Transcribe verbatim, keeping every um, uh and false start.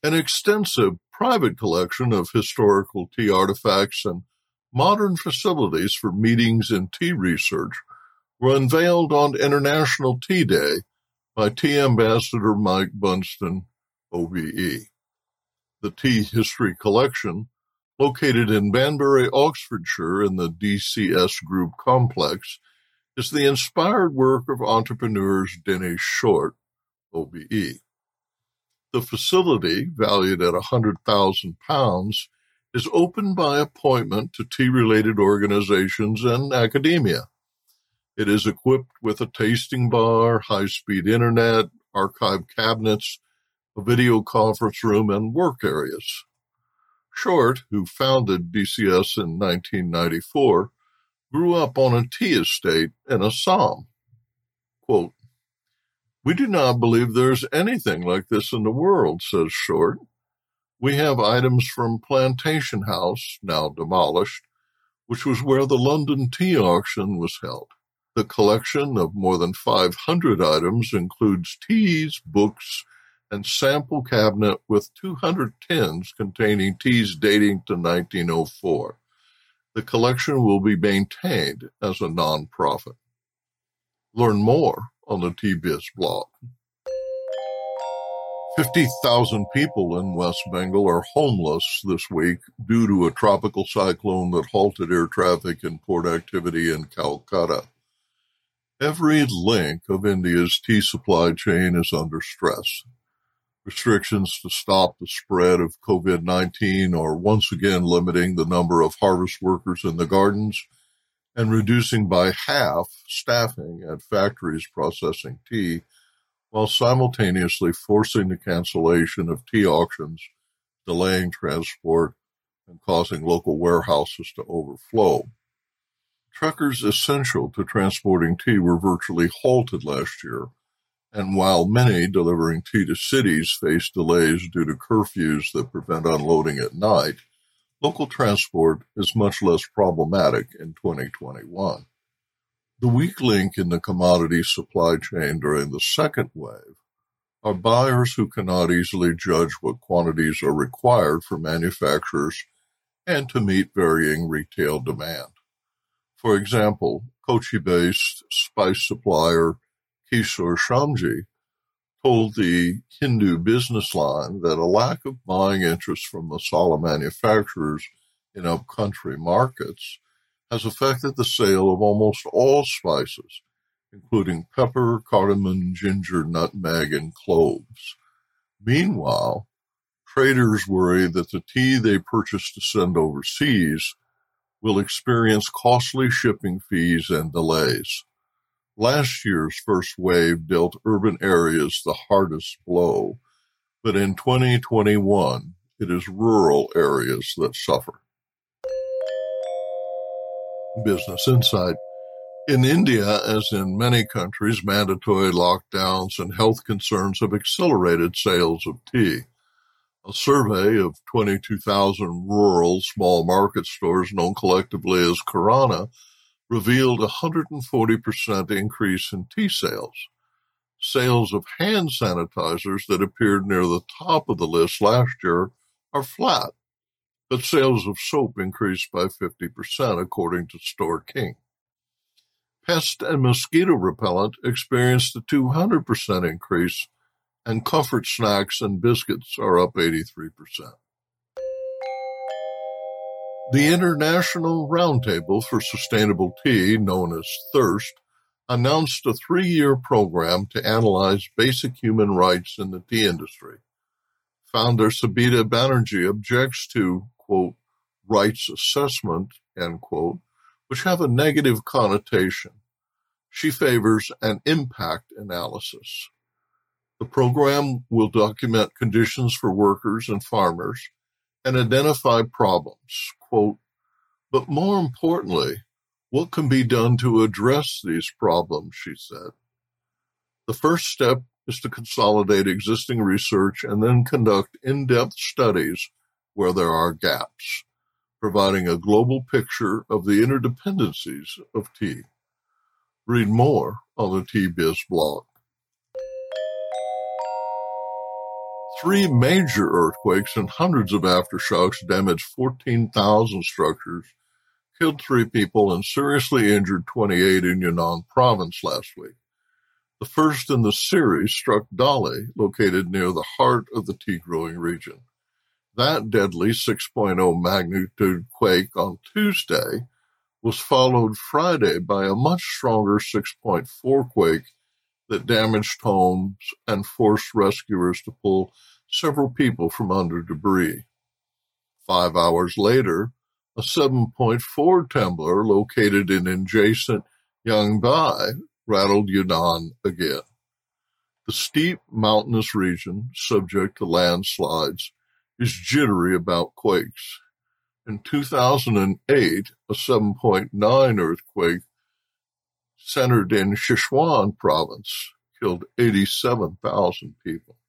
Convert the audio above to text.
An extensive private collection of historical tea artifacts and modern facilities for meetings and tea research were unveiled on International Tea Day by Tea Ambassador Mike Bunston, O B E. The Tea History Collection, located in Banbury, Oxfordshire in the D C S Group complex, is the inspired work of entrepreneurs Denny Short, O B E. The facility, valued at one hundred thousand pounds, is open by appointment to tea-related organizations and academia. It is equipped with a tasting bar, high-speed internet, archive cabinets, a video conference room, and work areas. Short, who founded D C S in nineteen ninety-four, grew up on a tea estate in Assam. Quote, "We do not believe there's anything like this in the world," says Short. "We have items from Plantation House, now demolished, which was where the London Tea Auction was held. The collection of more than five hundred items includes teas, books, and sample cabinet with two hundred tins containing teas dating to nineteen oh four. The collection will be maintained as a non-profit." Learn more on the Tea Biz blog. fifty thousand people in West Bengal are homeless this week due to a tropical cyclone that halted air traffic and port activity in Calcutta. Every link of India's tea supply chain is under stress. Restrictions to stop the spread of COVID nineteen are once again limiting the number of harvest workers in the gardens and reducing by half staffing at factories processing tea, while simultaneously forcing the cancellation of tea auctions, delaying transport, and causing local warehouses to overflow. Truckers essential to transporting tea were virtually halted last year, and while many delivering tea to cities face delays due to curfews that prevent unloading at night, local transport is much less problematic in twenty twenty-one. The weak link in the commodity supply chain during the second wave are buyers who cannot easily judge what quantities are required for manufacturers and to meet varying retail demand. For example, Kochi-based spice supplier Kishore Shamji told the Hindu Business Line that a lack of buying interest from masala manufacturers in upcountry markets has affected the sale of almost all spices, including pepper, cardamom, ginger, nutmeg, and cloves. Meanwhile, traders worry that the tea they purchase to send overseas will experience costly shipping fees and delays. Last year's first wave dealt urban areas the hardest blow, but in twenty twenty-one, it is rural areas that suffer. Business Insight. In India, as in many countries, mandatory lockdowns and health concerns have accelerated sales of tea. A survey of twenty-two thousand rural small market stores known collectively as Kirana revealed a one hundred forty percent increase in tea sales. Sales of hand sanitizers that appeared near the top of the list last year are flat, but sales of soap increased by fifty percent, according to Store King. Pest and mosquito repellent experienced a two hundred percent increase, and comfort snacks and biscuits are up eighty-three percent. The International Roundtable for Sustainable Tea, known as THIRST, announced a three-year program to analyze basic human rights in the tea industry. Founder Sabita Banerjee objects to, quote, rights assessment, end quote, which have a negative connotation. She favors an impact analysis. The program will document conditions for workers and farmers and identify problems, quote, but more importantly, what can be done to address these problems, she said. The first step is to consolidate existing research and then conduct in-depth studies where there are gaps, providing a global picture of the interdependencies of tea. Read more on the Tea Biz blog. Three major earthquakes and hundreds of aftershocks damaged fourteen thousand structures, killed three people, and seriously injured twenty-eight in Yunnan province last week. The first in the series struck Dali, located near the heart of the tea-growing region. That deadly six point oh magnitude quake on Tuesday was followed Friday by a much stronger six point four quake that damaged homes and forced rescuers to pull several people from under debris. Five hours later, a seven point four trembler located in adjacent Yangbai rattled Yunnan again. The steep mountainous region, subject to landslides, is jittery about quakes. In two thousand eight, a seven point nine earthquake centered in Sichuan province killed eighty-seven thousand people.